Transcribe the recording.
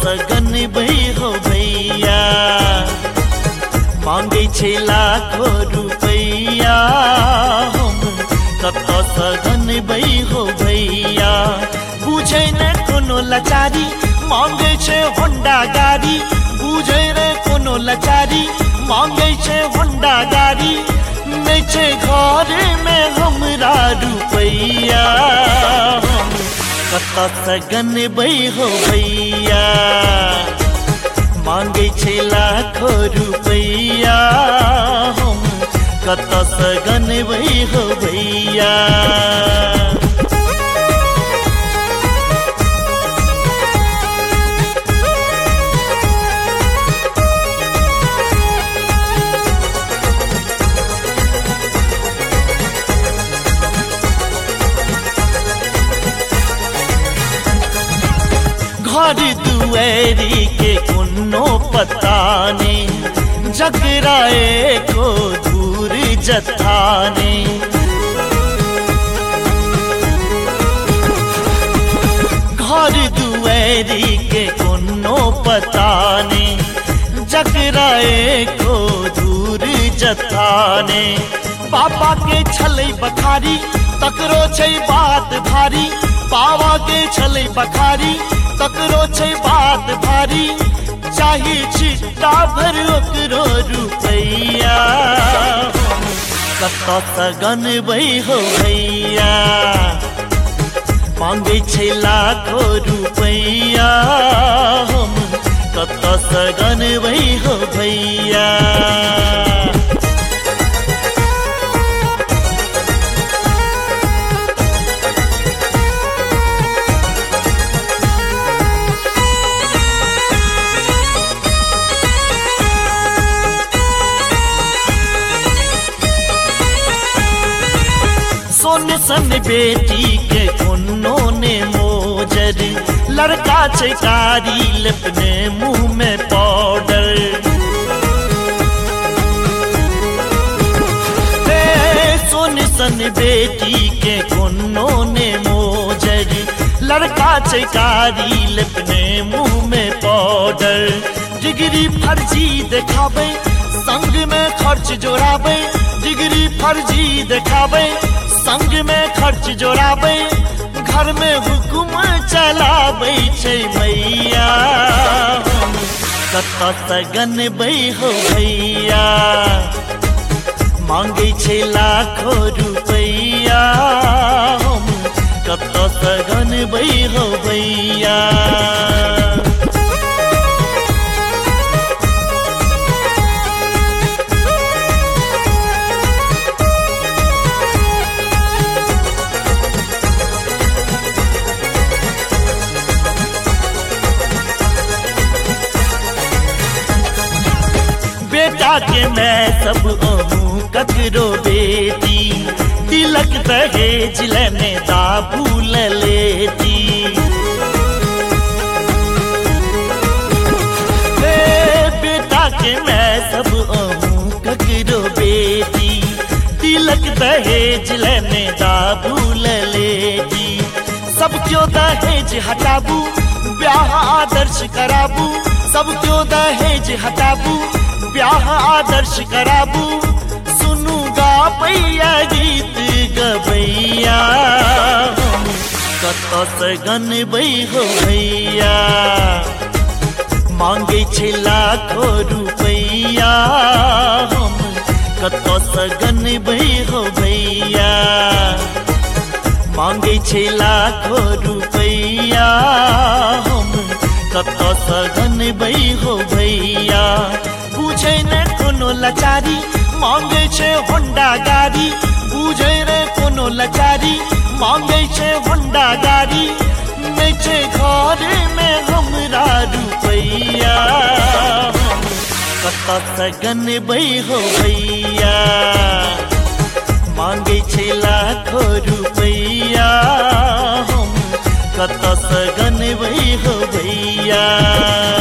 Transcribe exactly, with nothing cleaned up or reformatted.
सगन भई हो भैया मांगे छे लाखो रुपैया हम कत सगन भई हो भैया बुझे न कोनो लाचारी मांगे छे होंडा गाड़ी बुझे न कोनो लाचारी मांगे छे होंडा गाड़ी नहीं छे घर में हमरा रुपैया कत सगन भई हो भैया मांगे छे लाखो रुपैया हम कत सगन भई हो भैया घर दुआरी के कोनो पता ने जगराए को दूर जथाने घर दुआरी के कोनो पता ने जगराए को दूर जथाने पापा के छलै बखारी तकरो छै बात भारी पावा के छलै बखारी तकरो छै बात भारी चाही चिट्टा भर ओकरो रुपैया कत सगन भई हो भैया मांगे छै लाखो रुपैया हम कत सगन भई हो भैया सोन सन बेटी के कोनो ने मोजर लड़का छै कारी लिपने मुंह में पाउडर सोन सन बेटी के कोनो ने मोजर लड़का छै कारी लिपने मुंह में पाउडर डिग्री फर्जी देखाबे संग में खर्च जोड़ाबे डिग्री फर्जी देखाबे संग में खर्च जोड़ाबे घर में हुकुम चलाबे छै भैया कत सगन भई हो भैया मांगे छै लाखो रुपैया हम कत सगन भई हो भैया बेटा के मैं सब ओहूं ककरो बेटी तिलक दहेज लेने दा भूल लेती बेटा के मैं सब ओहूं ककरो बेटी तिलक दहेज लेने दा भूल लेती सब क्यों दहेज हटाबू ब्याह आदर्श कराबू सब क्यों दहेज हटाबू ब्याह आदर्श कराबू सुनूगा भैया गीत गबैया कत सगन भई हो भैया मांगे छे लाखो रुपैया हम कत सगन भई हो भैया मांगे छे लाखो रुपैया हम कत सगन भई हो भैया बुझे न कोनो लाचारी मांगे छे होंडा गाड़ी बुझे न कोनो लाचारी मांगे छे होंडा गाड़ी नहीं छे घर में हमरा रुपैया कत सगन भई हो भैया मांगे छे लाखो रुपैया हम कत सगन भई हो भैया।